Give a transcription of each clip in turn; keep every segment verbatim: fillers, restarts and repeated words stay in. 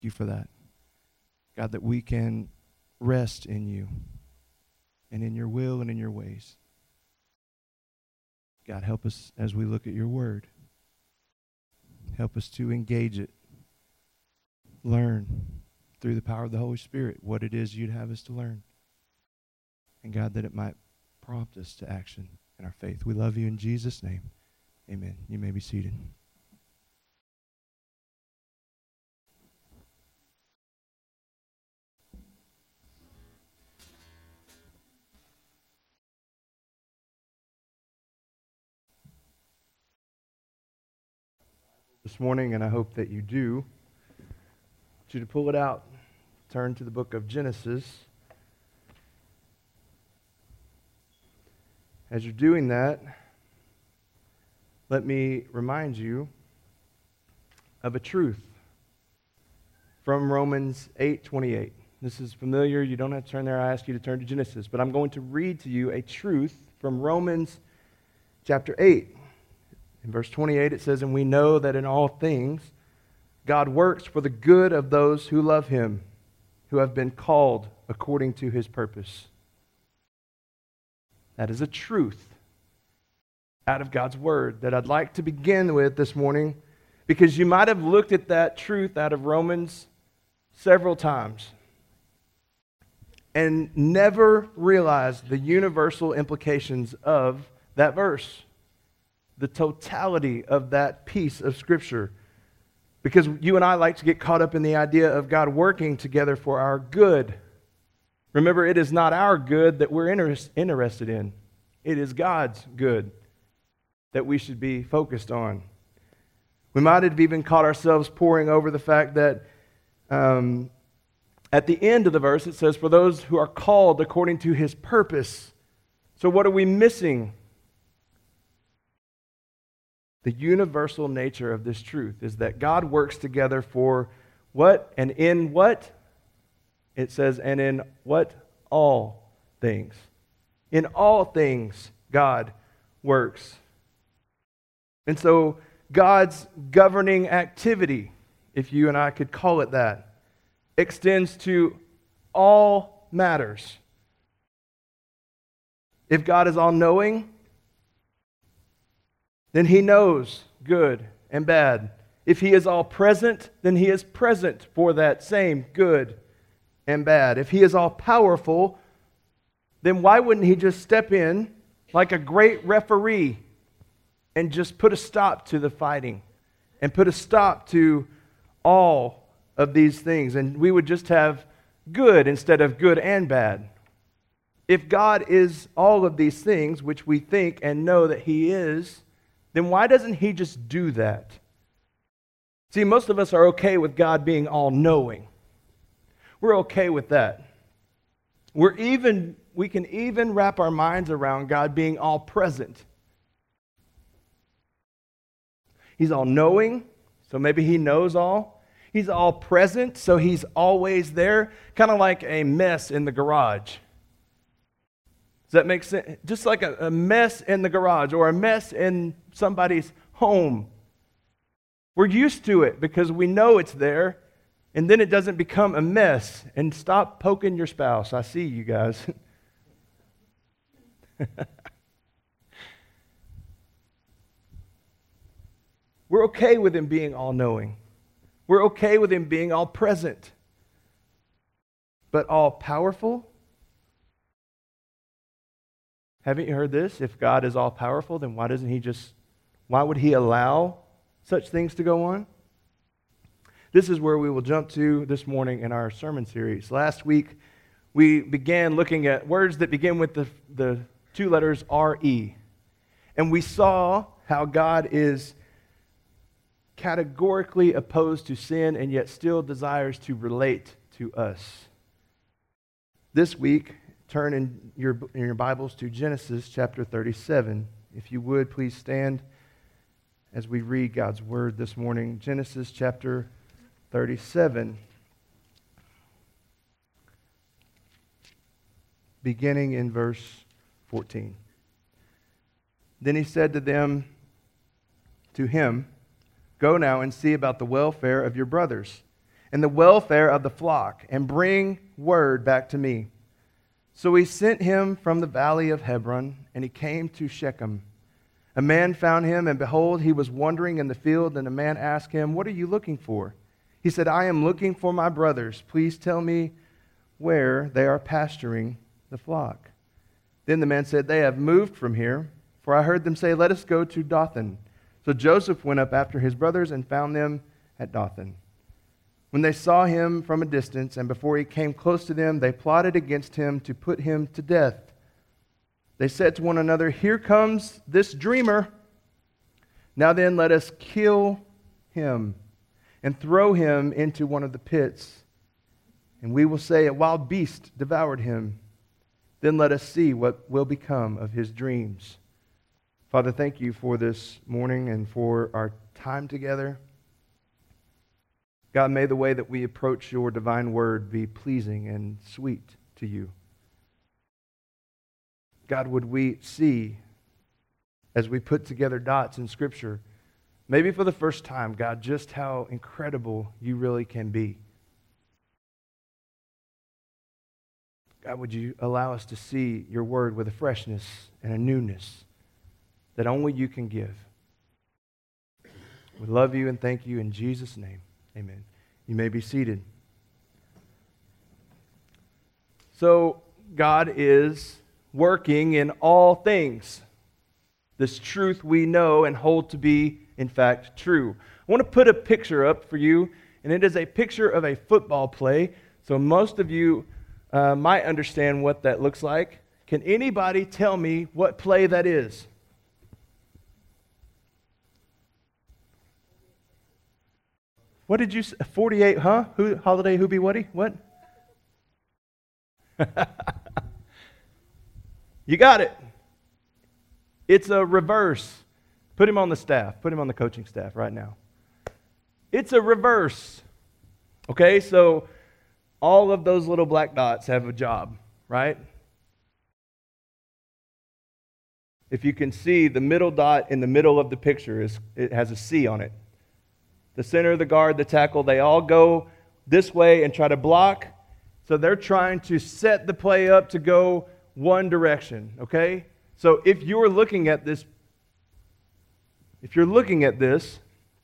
you for that. God, that we can rest in you and in your will and in your ways. God, help us as we look at your word. Help us to engage it. Learn through the power of the Holy Spirit what it is you'd have us to learn. And God, that it might prompt us to action in our faith. We love you in Jesus' name. Amen. You may be seated. This morning, and I hope that you do, I want you to pull it out. Turn to the book of Genesis. As you're doing that, let me remind you of a truth from Romans eight twenty-eight. This is familiar. You don't have to turn there. I ask you to turn to Genesis. But I'm going to read to you a truth from Romans chapter eight. In verse twenty-eight, it says, "And we know that in all things God works for the good of those who love him, who have been called according to his purpose." That is a truth out of God's word that I'd like to begin with this morning, because you might have looked at that truth out of Romans several times and never realized the universal implications of that verse, the totality of that piece of Scripture. Because you and I like to get caught up in the idea of God working together for our good. Remember, it is not our good that we're inter- interested in. It is God's good that we should be focused on. We might have even caught ourselves poring over the fact that um, at the end of the verse it says, "For those who are called according to his purpose." So what are we missing? The universal nature of this truth is that God works together for what and in what? It says, and in what? All things. In all things, God works. And so, God's governing activity, if you and I could call it that, extends to all matters. If God is all-knowing, then he knows good and bad. If he is all-present, then he is present for that same good and bad. If he is all-powerful, then why wouldn't he just step in like a great referee and just put a stop to the fighting and put a stop to all of these things, and we would just have good instead of good and bad? If God is all of these things, which we think and know that he is, then why doesn't he just do that? See, most of us are okay with God being all-knowing. We're okay with that. We're even, we can even wrap our minds around God being all-present. He's all-knowing, so maybe he knows all. He's all-present, so he's always there, kind of like a mess in the garage. Does that make sense? Just like a, a mess in the garage or a mess in somebody's home. We're used to it because we know it's there, and then it doesn't become a mess. And stop poking your spouse. I see you guys. We're okay with him being all-knowing. We're okay with him being all-present. But all-powerful? Haven't you heard this? If God is all-powerful, then why doesn't he just, why would he allow such things to go on? This is where we will jump to this morning in our sermon series. Last week, we began looking at words that begin with the, the two letters R E. And we saw how God is categorically opposed to sin and yet still desires to relate to us. This week, turn in your, in your Bibles to Genesis chapter thirty-seven. If you would, please stand as we read God's word this morning. Genesis chapter thirty-seven, beginning in verse fourteen. Then he said to them, to him, "Go now and see about the welfare of your brothers, and the welfare of the flock, and bring word back to me. So he sent him from the valley of Hebron, and he came to Shechem. A man found him, and behold, he was wandering in the field, and a man asked him, "What are you looking for?" He said, "I am looking for my brothers. Please tell me where they are pasturing the flock." Then the man said, "They have moved from here, for I heard them say, 'Let us go to Dothan.'" So Joseph went up after his brothers and found them at Dothan. When they saw him from a distance, and before he came close to them, they plotted against him to put him to death. They said to one another, "Here comes this dreamer. Now then, let us kill him and throw him into one of the pits. And we will say, 'A wild beast devoured him.' Then let us see what will become of his dreams." Father, thank you for this morning and for our time together. God, may the way that we approach your divine word be pleasing and sweet to you. God, would we see, as we put together dots in Scripture, maybe for the first time, God, just how incredible you really can be. God, would you allow us to see your word with a freshness and a newness that only you can give. We love you and thank you in Jesus' name. Amen. You may be seated. So, God is working in all things. This truth we know and hold to be, in fact, true. I want to put a picture up for you, and it is a picture of a football play. So most of you uh, might understand what that looks like. Can anybody tell me what play that is? What did you say? forty-eight, huh? Who, Holiday Hoobie Woody? What? You got it. It's a reverse. Put him on the staff. Put him on the coaching staff right now. It's a reverse. Okay, so all of those little black dots have a job, right? If you can see, the middle dot in the middle of the picture is it has a C on it. The center, the guard, the tackle, they all go this way and try to block. So they're trying to set the play up to go one direction, okay? So if you're looking at this, if you're looking at this,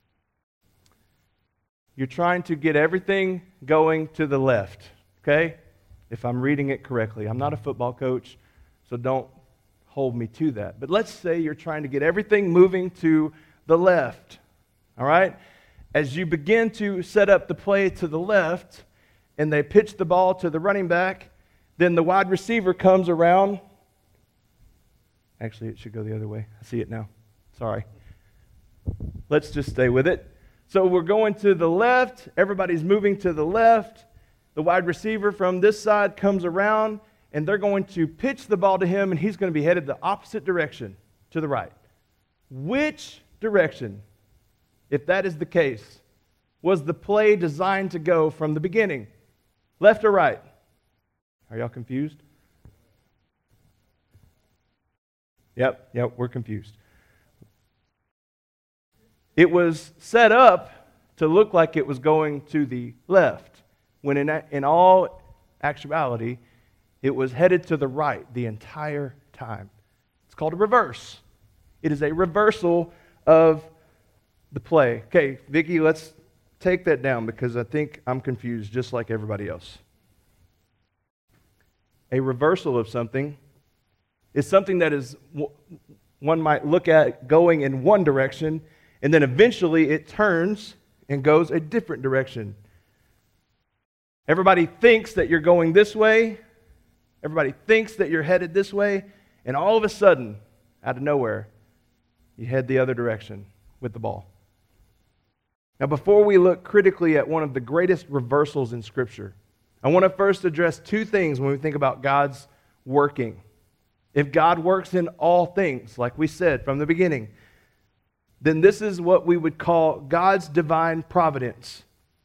you're trying to get everything going to the left, okay? If I'm reading it correctly. I'm not a football coach, so don't hold me to that. But let's say you're trying to get everything moving to the left, all right? As you begin to set up the play to the left, and they pitch the ball to the running back, then the wide receiver comes around. Actually, it should go the other way. I see it now. Sorry. Let's just stay with it. So we're going to the left. Everybody's moving to the left. The wide receiver from this side comes around, and they're going to pitch the ball to him, and he's going to be headed the opposite direction, to the right. Which direction, if that is the case, was the play designed to go from the beginning? Left or right? Are y'all confused? Yep, yep, we're confused. It was set up to look like it was going to the left, when in, in all actuality, it was headed to the right the entire time. It's called a reverse. It is a reversal of the play. Okay, Vicki, let's take that down because I think I'm confused just like everybody else. A reversal of something is something that is, one might look at going in one direction, and then eventually it turns and goes a different direction. Everybody thinks that you're going this way. Everybody thinks that you're headed this way. And all of a sudden, out of nowhere, you head the other direction with the ball. Now, before we look critically at one of the greatest reversals in Scripture, I want to first address two things when we think about God's working. If God works in all things, like we said from the beginning, then this is what we would call God's divine providence.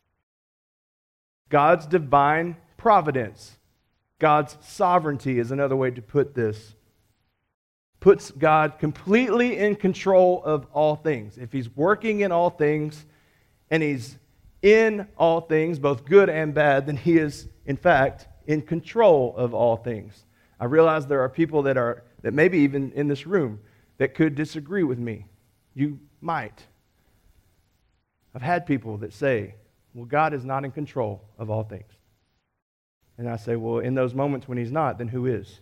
God's divine providence. God's sovereignty is another way to put this. Puts God completely in control of all things. If He's working in all things and He's in all things, both good and bad, then he is, in fact, in control of all things. I realize there are people that are, that maybe even in this room, that could disagree with me. You might. I've had people that say, well, God is not in control of all things. And I say, well, in those moments when he's not, then who is?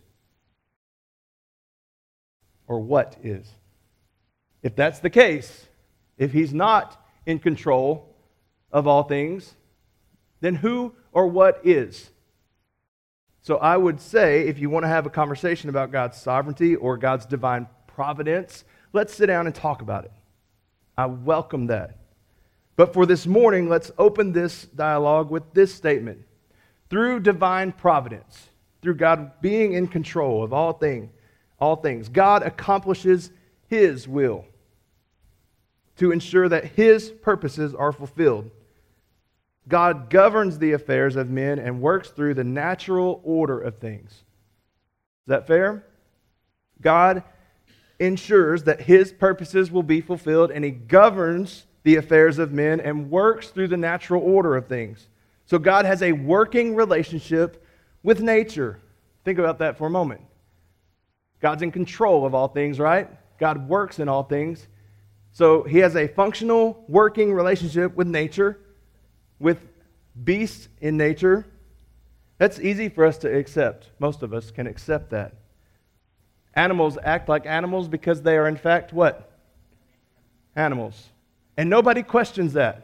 Or what is? If that's the case, if he's not in control of all things, then who or what is? So I would say, if you want to have a conversation about God's sovereignty or God's divine providence, let's sit down and talk about it. I welcome that. But for this morning, let's open this dialogue with this statement. Through divine providence, through God being in control of all things, all things, God accomplishes his will to ensure that his purposes are fulfilled. God governs the affairs of men and works through the natural order of things. Is that fair? God ensures that his purposes will be fulfilled, and he governs the affairs of men and works through the natural order of things. So God has a working relationship with nature. Think about that for a moment. God's in control of all things, right? God works in all things. So he has a functional, working relationship with nature, with beasts in nature. That's easy for us to accept. Most of us can accept that. Animals act like animals because they are in fact what? Animals. And nobody questions that.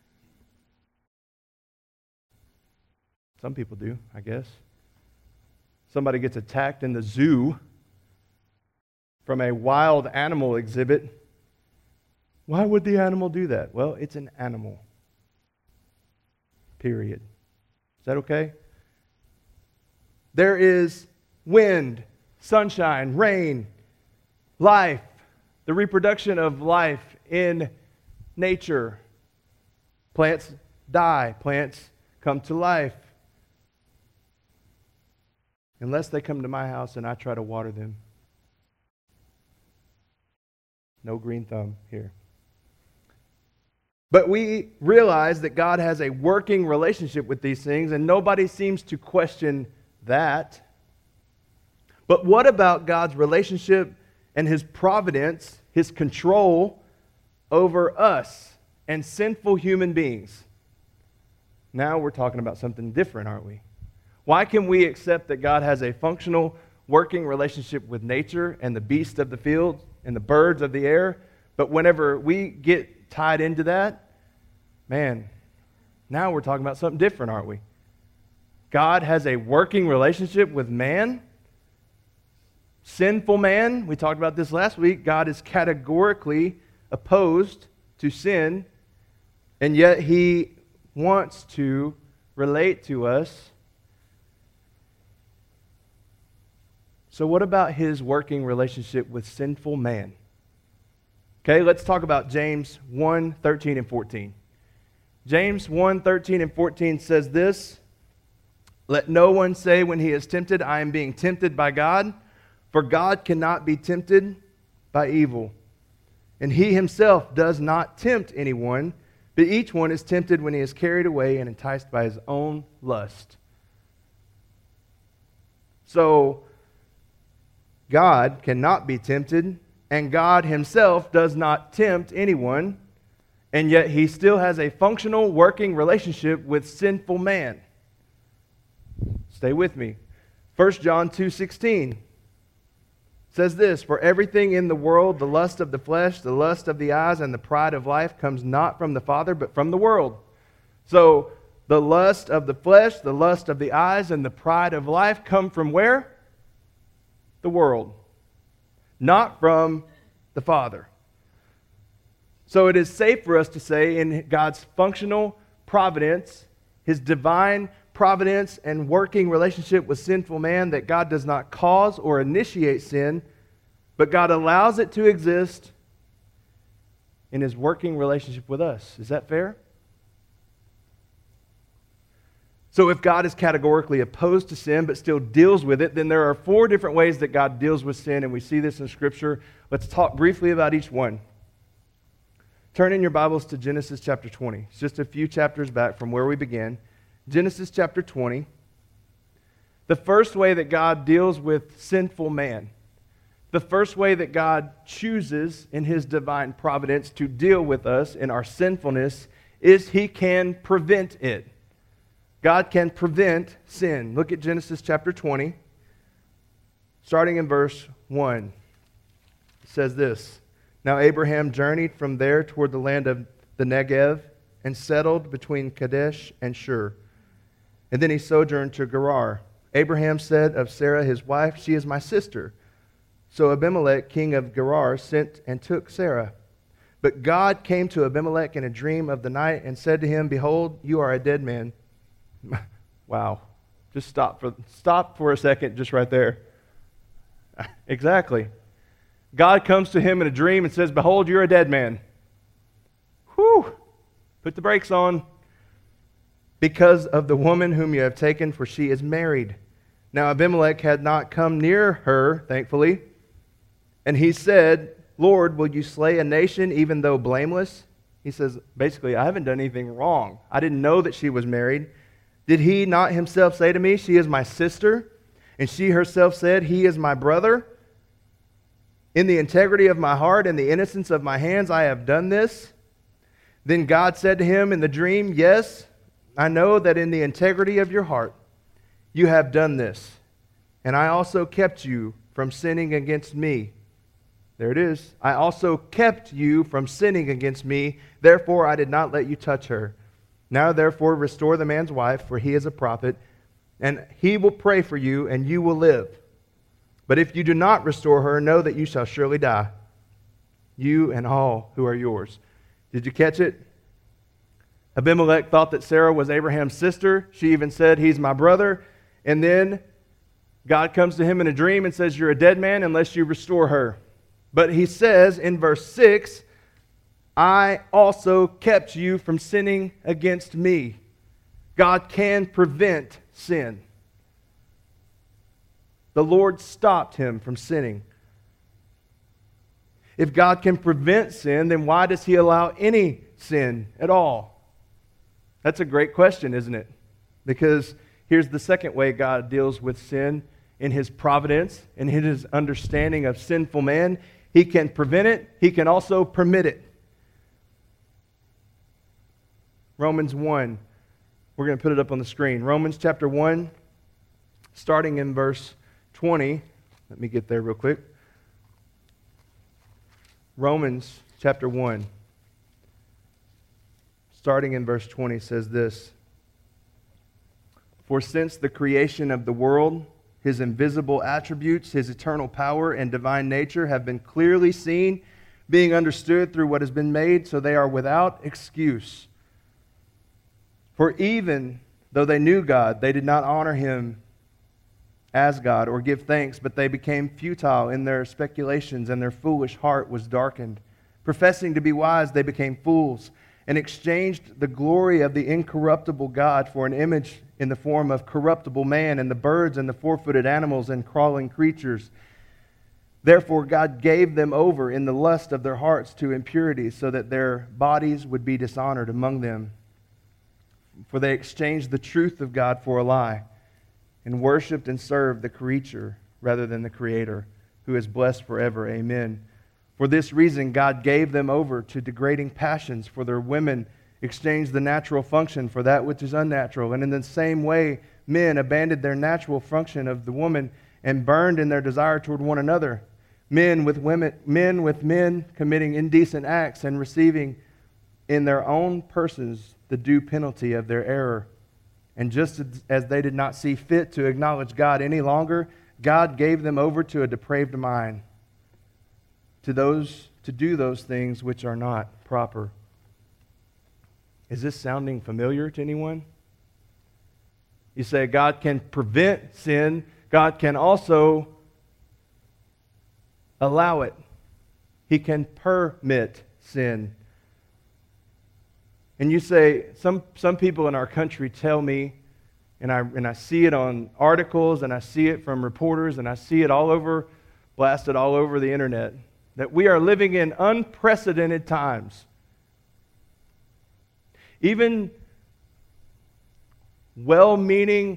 Some people do, I guess. Somebody gets attacked in the zoo from a wild animal exhibit. Why would the animal do that? Well, it's an animal. Period. Is that okay? There is wind, sunshine, rain, life, the reproduction of life in nature. Plants die, plants come to life. Unless they come to my house and I try to water them. No green thumb here. But we realize that God has a working relationship with these things, and nobody seems to question that. But what about God's relationship and his providence, his control over us and sinful human beings? Now we're talking about something different, aren't we? Why can we accept that God has a functional, working relationship with nature and the beasts of the field and the birds of the air, but whenever we get tied into that, man, now we're talking about something different, aren't we? God has a working relationship with man, sinful man. We talked about this last week. God is categorically opposed to sin, and yet he wants to relate to us. So what about his working relationship with sinful man? Okay, let's talk about James one, thirteen and fourteen. James one, thirteen and fourteen says this, "Let no one say when he is tempted, I am being tempted by God, for God cannot be tempted by evil. And he himself does not tempt anyone, but each one is tempted when he is carried away and enticed by his own lust." So, God cannot be tempted, and God himself does not tempt anyone, and yet he still has a functional, working relationship with sinful man. Stay with me. First John two sixteen says this, "For everything in the world, the lust of the flesh, the lust of the eyes, and the pride of life comes not from the Father, but from the world." So, the lust of the flesh, the lust of the eyes, and the pride of life come from where? The world, not from the Father. So it is safe for us to say in God's functional providence, his divine providence and working relationship with sinful man, that God does not cause or initiate sin, but God allows it to exist in his working relationship with us. Is that fair? So if God is categorically opposed to sin but still deals with it, then there are four different ways that God deals with sin, and we see this in Scripture. Let's talk briefly about each one. Turn in your Bibles to Genesis chapter twenty. It's just a few chapters back from where we began. Genesis chapter twenty. The first way that God deals with sinful man. The first way that God chooses in His divine providence to deal with us in our sinfulness is He can prevent it. God can prevent sin. Look at Genesis chapter twenty, starting in verse one. It says this, "Now Abraham journeyed from there toward the land of the Negev and settled between Kadesh and Shur. And then he sojourned to Gerar. Abraham said of Sarah his wife, 'She is my sister.' So Abimelech, king of Gerar, sent and took Sarah. But God came to Abimelech in a dream of the night and said to him, 'Behold, you are a dead man.'" Wow. Just stop for, stop for a second just right there. Exactly. God comes to him in a dream and says, "Behold, you're a dead man." Whew. Put the brakes on. "Because of the woman whom you have taken, for she is married." Now Abimelech had not come near her, thankfully. And he said, "Lord, will you slay a nation even though blameless?" He says, basically, I haven't done anything wrong. I didn't know that she was married. "Did he not himself say to me, 'She is my sister'? And she herself said, 'He is my brother'? In the integrity of my heart and the innocence of my hands, I have done this." Then God said to him in the dream, "Yes, I know that in the integrity of your heart you have done this, and I also kept you from sinning against me." There it is. "I also kept you from sinning against me, therefore I did not let you touch her. Now therefore restore the man's wife, for he is a prophet, and he will pray for you, and you will live. But if you do not restore her, know that you shall surely die, you and all who are yours." Did you catch it? Abimelech thought that Sarah was Abraham's sister. She even said, "He's my brother." And then God comes to him in a dream and says, "You're a dead man unless you restore her." But he says in verse six, "I also kept you from sinning against me." God can prevent sin. The Lord stopped him from sinning. If God can prevent sin, then why does He allow any sin at all? That's a great question, isn't it? Because here's the second way God deals with sin in His providence and in His understanding of sinful man. He can prevent it. He can also permit it. Romans one. We're going to put it up on the screen. Romans chapter one, starting in verse twenty. Let me get there real quick. Romans chapter one, starting in verse twenty, says this, "For since the creation of the world, His invisible attributes, His eternal power and divine nature have been clearly seen, being understood through what has been made, so they are without excuse. For even though they knew God, they did not honor Him as God or give thanks, but they became futile in their speculations, and their foolish heart was darkened. Professing to be wise, they became fools, and exchanged the glory of the incorruptible God for an image in the form of corruptible man, and the birds and the four-footed animals and crawling creatures. Therefore God gave them over in the lust of their hearts to impurity, so that their bodies would be dishonored among them. For they exchanged the truth of God for a lie, and worshipped and served the creature rather than the Creator, who is blessed forever. Amen. For this reason God gave them over to degrading passions, for their women exchanged the natural function for that which is unnatural. And in the same way men abandoned their natural function of the woman, and burned in their desire toward one another. Men with women, men with men committing indecent acts, and receiving in their own persons the due penalty of their error. And just as they did not see fit to acknowledge God any longer, God gave them over to a depraved mind, to those to do those things which are not proper." Is this sounding familiar to anyone? You say God can prevent sin. God can also allow it. He can permit sin. And you say, some, some people in our country tell me, and I, and I see it on articles, and I see it from reporters, and I see it all over, blasted all over the internet, that we are living in unprecedented times. Even well-meaning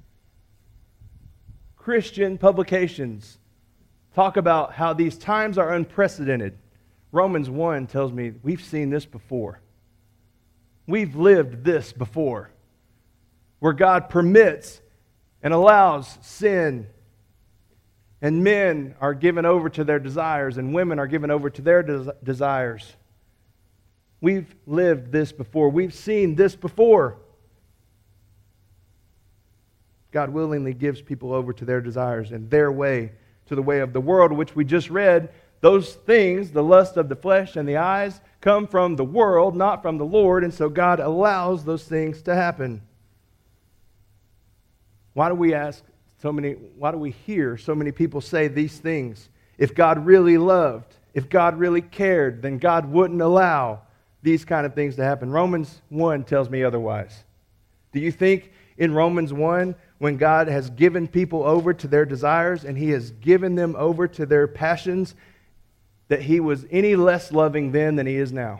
Christian publications talk about how these times are unprecedented. Romans one tells me we've seen this before. We've lived this before, where God permits and allows sin, and men are given over to their desires, and women are given over to their des- desires. We've lived this before. We've seen this before. God willingly gives people over to their desires and their way, to the way of the world, which we just read. Those things, the lust of the flesh and the eyes, come from the world, not from the Lord, and so God allows those things to happen. Why do we ask so many, why do we hear so many people say these things? If God really loved, if God really cared, then God wouldn't allow these kind of things to happen. Romans one tells me otherwise. Do you think in Romans one, when God has given people over to their desires and He has given them over to their passions, that He was any less loving then than He is now?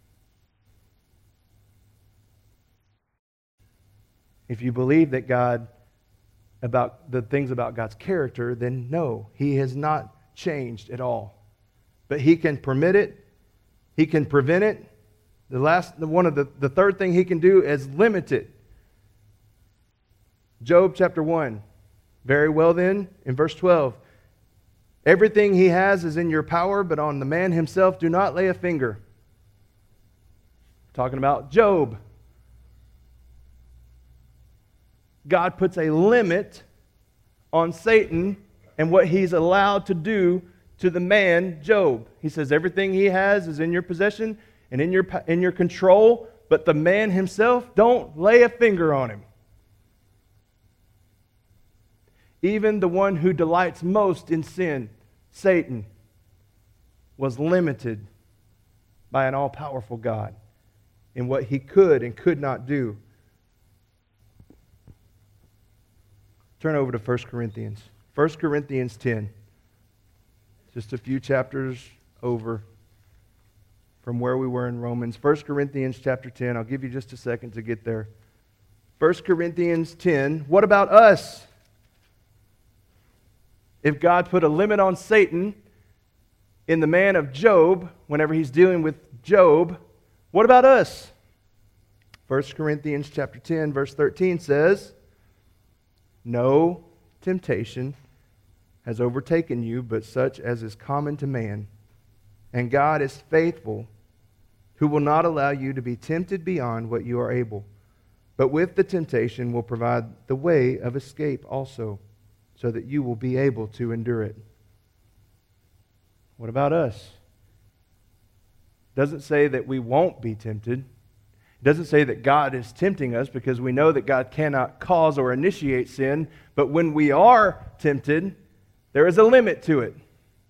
If you believe that God, about the things about God's character, then no, He has not changed at all. But He can permit it. He can prevent it. The last, the one of the, the third thing He can do is limit it. Job chapter one. Very well then, in verse twelve. Everything he has is in your power, but on the man himself do not lay a finger. Talking about Job. God puts a limit on Satan and what he's allowed to do to the man Job. He says everything he has is in your possession and in your, in your control, but the man himself, don't lay a finger on him. Even the one who delights most in sin, Satan, was limited by an all-powerful God in what he could and could not do. Turn over to First Corinthians. First Corinthians ten. Just a few chapters over from where we were in Romans. First Corinthians chapter ten. I'll give you just a second to get there. First Corinthians ten. What about us? If God put a limit on Satan in the man of Job, whenever he's dealing with Job, what about us? First Corinthians chapter ten, verse thirteen says, no temptation has overtaken you, but such as is common to man. And God is faithful, who will not allow you to be tempted beyond what you are able, but with the temptation will provide the way of escape also, so that you will be able to endure it. What about us? It doesn't say that we won't be tempted. It doesn't say that God is tempting us, because we know that God cannot cause or initiate sin. But when we are tempted, there is a limit to it.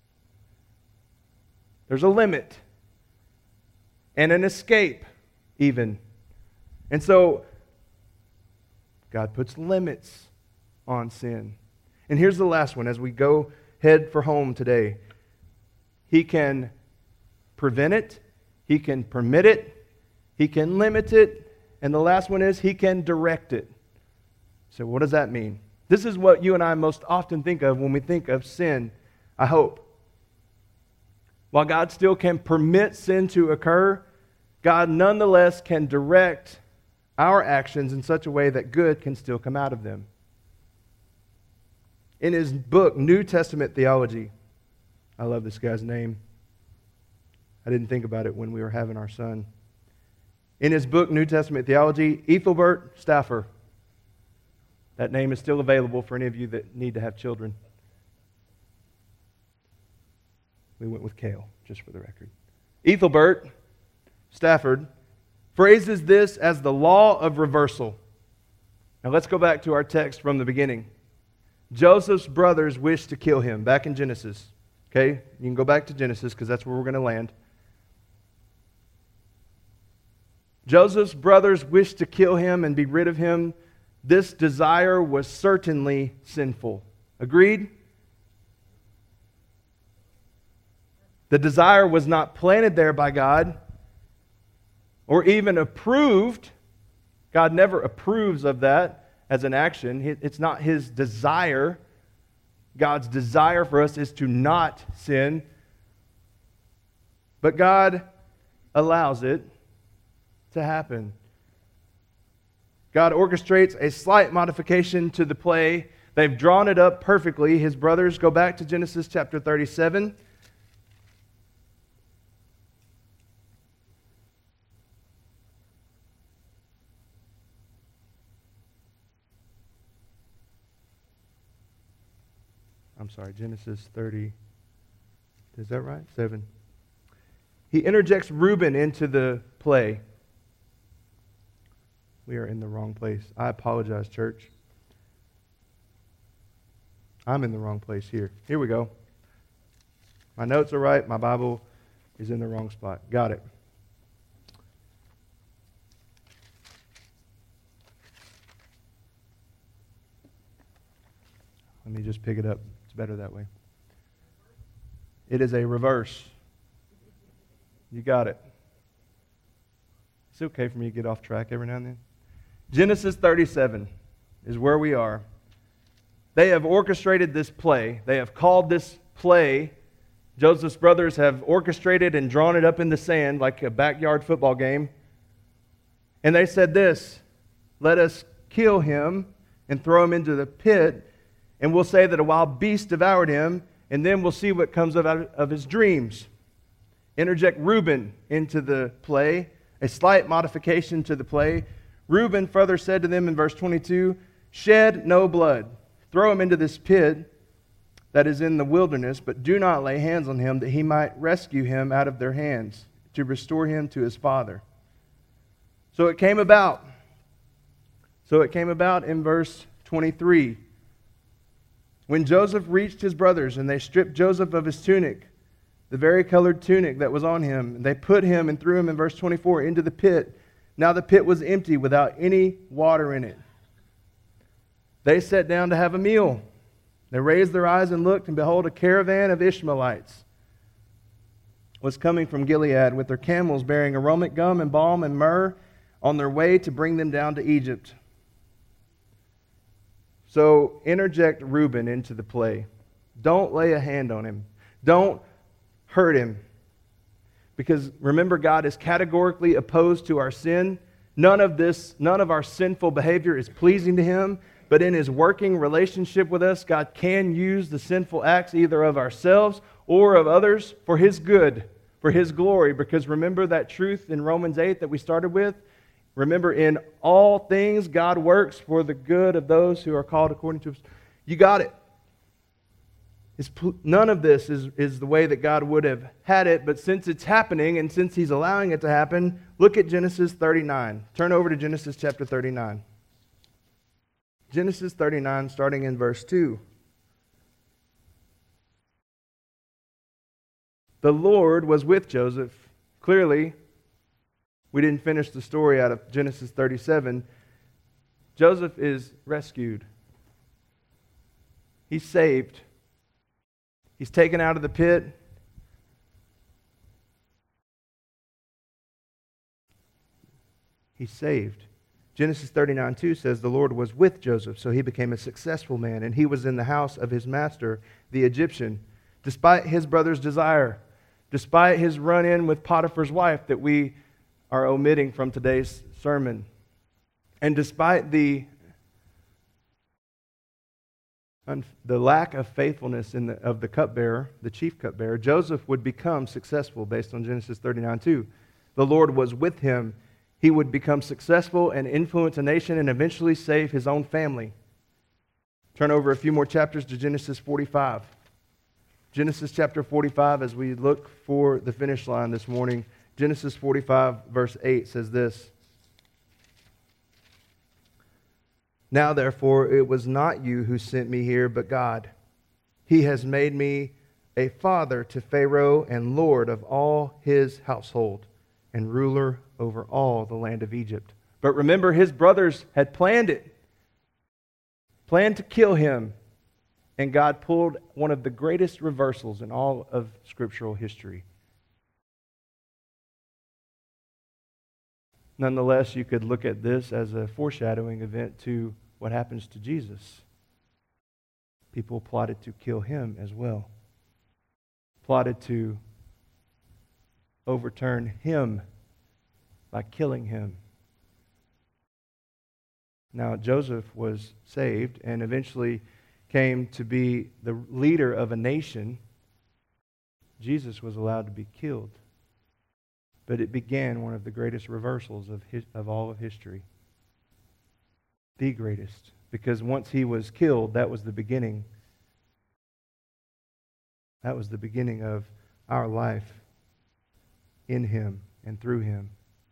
There's a limit. And an escape, even. And so, God puts limits on sin. And here's the last one as we go head for home today. He can prevent it. He can permit it. He can limit it. And the last one is He can direct it. So what does that mean? This is what you and I most often think of when we think of sin, I hope. While God still can permit sin to occur, God nonetheless can direct our actions in such a way that good can still come out of them. In his book, New Testament Theology, I love this guy's name. I didn't think about it when we were having our son. In his book, New Testament Theology, Ethelbert Stauffer. That name is still available for any of you that need to have children. We went with Cale, just for the record. Ethelbert Stafford phrases this as the law of reversal. Now let's go back to our text from the beginning. Joseph's brothers wished to kill him, back in Genesis. Okay, you can go back to Genesis because that's where we're going to land. Joseph's brothers wished to kill him and be rid of him. This desire was certainly sinful. Agreed? The desire was not planted there by God. or even approved. God never approves of that as an action. It's not his desire. God's desire for us is to not sin. But God allows it to happen. God orchestrates a slight modification to the play. They've drawn it up perfectly. His brothers, go back to Genesis chapter thirty-seven. I'm sorry, Genesis thirty. Is that right? Seven. He interjects Reuben into the play. We are in the wrong place. I apologize, church. I'm in the wrong place here. Here we go. My notes are right. My Bible is in the wrong spot. Got it. Let me just pick it up. It's better that way. It is a reverse. You got it. It's okay for me to get off track every now and then. Genesis thirty-seven is where we are. They have orchestrated this play. They have called this play. Joseph's brothers have orchestrated and drawn it up in the sand like a backyard football game. And they said this, let us kill him and throw him into the pit, and we'll say that a wild beast devoured him, and then we'll see what comes out of his dreams. Interject Reuben into the play, a slight modification to the play. Reuben further said to them in verse twenty-two, shed no blood. Throw him into this pit that is in the wilderness, but do not lay hands on him, that he might rescue him out of their hands, to restore him to his father. So it came about. So it came about in verse twenty-three. When Joseph reached his brothers, and they stripped Joseph of his tunic, the varicolored tunic that was on him, and they put him and threw him in verse twenty-four into the pit. Now the pit was empty without any water in it. They sat down to have a meal. They raised their eyes and looked, and behold, a caravan of Ishmaelites was coming from Gilead with their camels bearing aromatic gum and balm and myrrh on their way to bring them down to Egypt. So interject Reuben into the play. Don't lay a hand on him. Don't hurt him. Because remember, God is categorically opposed to our sin. None of this, none of our sinful behavior is pleasing to him. But in his working relationship with us, God can use the sinful acts either of ourselves or of others for his good, for his glory. Because remember that truth in Romans eight that we started with? Remember, in all things, God works for the good of those who are called according to his... You got it. It's, none of this is, is the way that God would have had it, but since it's happening and since he's allowing it to happen, look at Genesis thirty-nine. Turn over to Genesis chapter thirty-nine. Genesis thirty-nine, starting in verse two. The Lord was with Joseph. Clearly, we didn't finish the story out of Genesis thirty-seven. Joseph is rescued. He's saved. He's taken out of the pit. He's saved. Genesis thirty-nine two says the Lord was with Joseph, so he became a successful man, and he was in the house of his master, the Egyptian, despite his brother's desire, despite his run-in with Potiphar's wife that we are omitting from today's sermon, and despite the the lack of faithfulness in the, of the cupbearer, the chief cupbearer, Joseph would become successful based on Genesis thirty-nine two. The Lord was with him. He would become successful and influence a nation and eventually save his own family. Turn over a few more chapters to Genesis forty-five. Genesis chapter forty-five, as we look for the finish line this morning, Genesis forty-five verse eight says this. Now, therefore, it was not you who sent me here, but God. He has made me a father to Pharaoh and lord of all his household and ruler over all the land of Egypt. But remember, his brothers had planned it, planned to kill him, and God pulled one of the greatest reversals in all of scriptural history. Nonetheless, you could look at this as a foreshadowing event to what happens to Jesus. People plotted to kill him as well. Plotted to overturn him by killing him. Now, Joseph was saved and eventually came to be the leader of a nation. Jesus was allowed to be killed. But it began one of the greatest reversals of, his, of all of history. The greatest. Because once he was killed, that was the beginning. That was the beginning of our life in him and through him.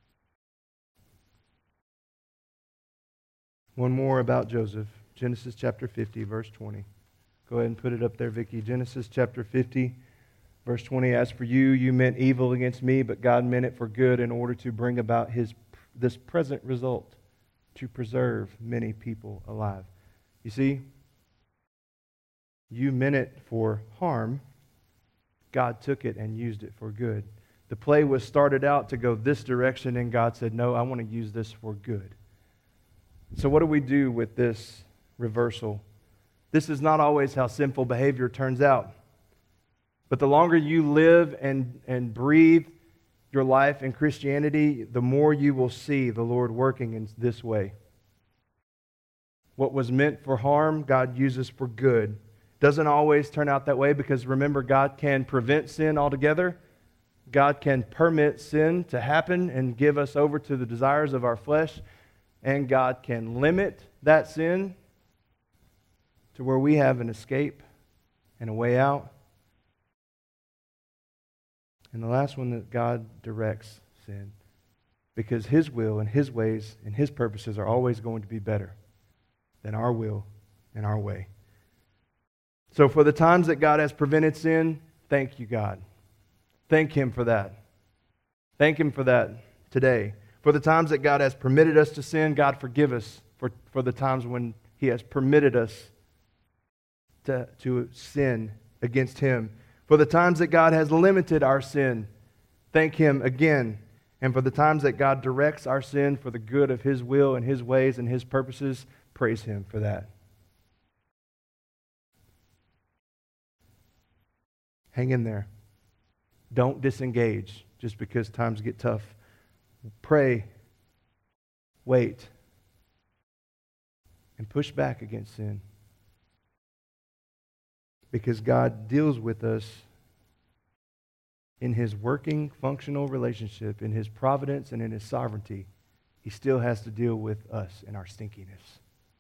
One more about Joseph. Genesis chapter fifty, verse twenty. Go ahead and put it up there, Vicki. Genesis chapter fifty, verse twenty. As for you, you meant evil against me, but God meant it for good in order to bring about his this present result, to preserve many people alive. You see, you meant it for harm. God took it and used it for good. The play was started out to go this direction, and God said, no, I want to use this for good. So what do we do with this reversal? This is not always how sinful behavior turns out. But the longer you live and, and breathe your life in Christianity, the more you will see the Lord working in this way. What was meant for harm, God uses for good. Doesn't always turn out that way because remember, God can prevent sin altogether. God can permit sin to happen and give us over to the desires of our flesh. And God can limit that sin to where we have an escape and a way out. And the last one, that God directs sin. Because his will and his ways and his purposes are always going to be better than our will and our way. So for the times that God has prevented sin, thank you, God. Thank him for that. Thank him for that today. For the times that God has permitted us to sin, God forgive us for, for the times when he has permitted us to, to sin against him. For the times that God has limited our sin, thank him again. And for the times that God directs our sin for the good of his will and his ways and his purposes, praise him for that. Hang in there. Don't disengage just because times get tough. Pray, wait, and push back against sin. Because God deals with us in his working, functional relationship, in his providence and in his sovereignty. He still has to deal with us in our stinkiness.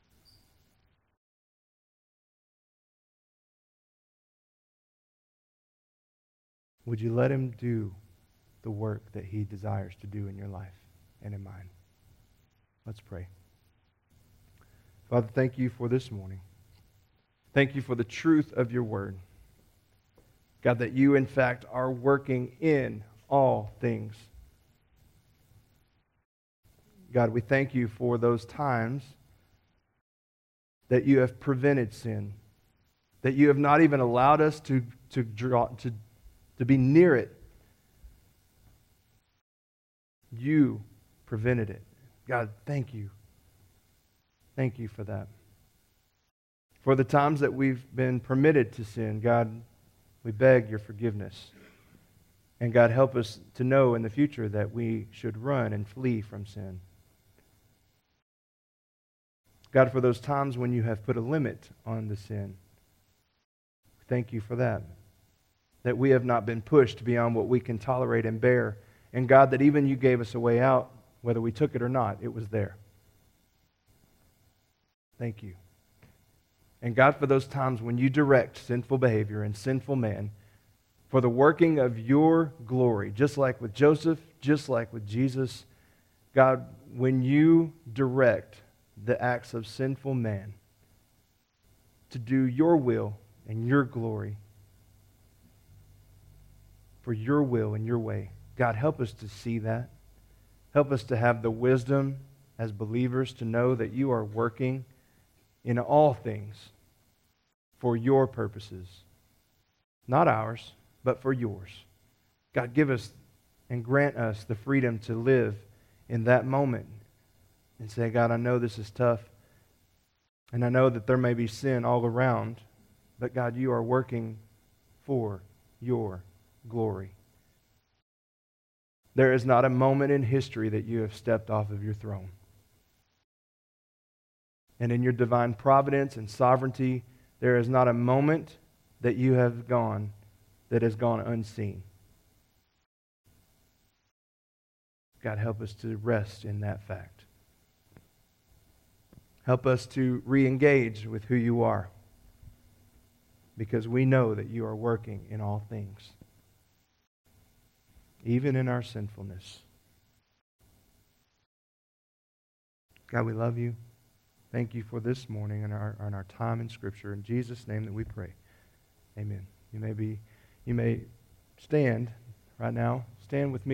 Would you let him do the work that he desires to do in your life and in mine? Let's pray. Father, thank you for this morning. Thank you for the truth of your word. God, that you, in fact, are working in all things. God, we thank you for those times that you have prevented sin, that you have not even allowed us to, to, draw, to, to be near it. You prevented it. God, thank you. Thank you for that. For the times that we've been permitted to sin, God, we beg your forgiveness. And God, help us to know in the future that we should run and flee from sin. God, for those times when you have put a limit on the sin, thank you for that. That we have not been pushed beyond what we can tolerate and bear. And God, that even you gave us a way out, whether we took it or not, it was there. Thank you. And God, for those times when you direct sinful behavior and sinful man for the working of your glory, just like with Joseph, just like with Jesus, God, when you direct the acts of sinful man to do your will and your glory for your will and your way, God, help us to see that. Help us to have the wisdom as believers to know that you are working in all things for your purposes. Not ours, but for yours. God, give us and grant us the freedom to live in that moment and say, God, I know this is tough. And I know that there may be sin all around. But God, you are working for your glory. There is not a moment in history that you have stepped off of your throne. And in your divine providence and sovereignty, there is not a moment that you have gone that has gone unseen. God, help us to rest in that fact. Help us to re-engage with who you are, because we know that you are working in all things, even in our sinfulness. God, we love you. Thank you for this morning and our, and our time in Scripture. In Jesus' name that we pray. Amen. You may be, you may stand right now. Stand with me.